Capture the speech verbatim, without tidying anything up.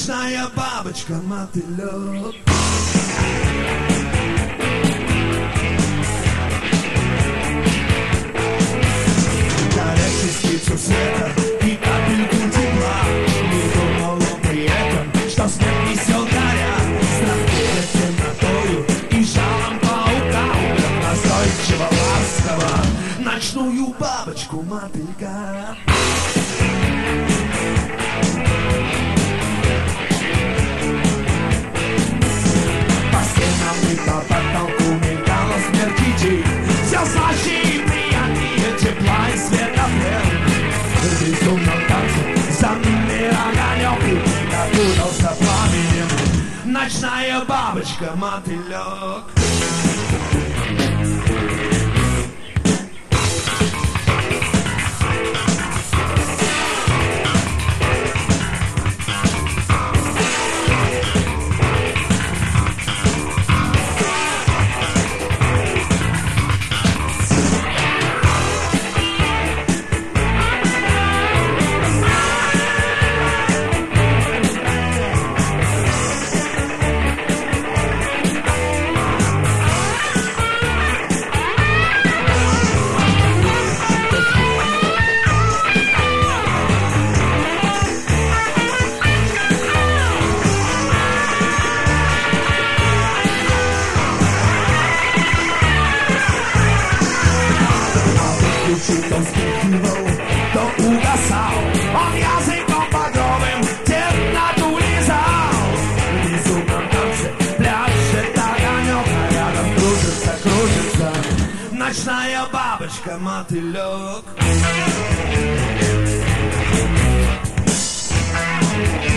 Ночная бабочка-мотылек. Горячий птицу света и капельку тепла. Не думал он при этом, что снег несет горя. Страх перед темнотою и жалом паука. Как настойчиво ласково ночную бабочку-мотылька. По стенам и по потолку мелькала смерть детей. Все слаще и приятнее тепла и света вверх. В безумном танце за ними огонек и окутался пламенем. Ночная бабочка-мотылек. То вспыхивал, то угасал. Он языком багровым темноту лизал. В безумном танце пляшет огонек, а рядом кружится, кружится ночная бабочка-мотылек.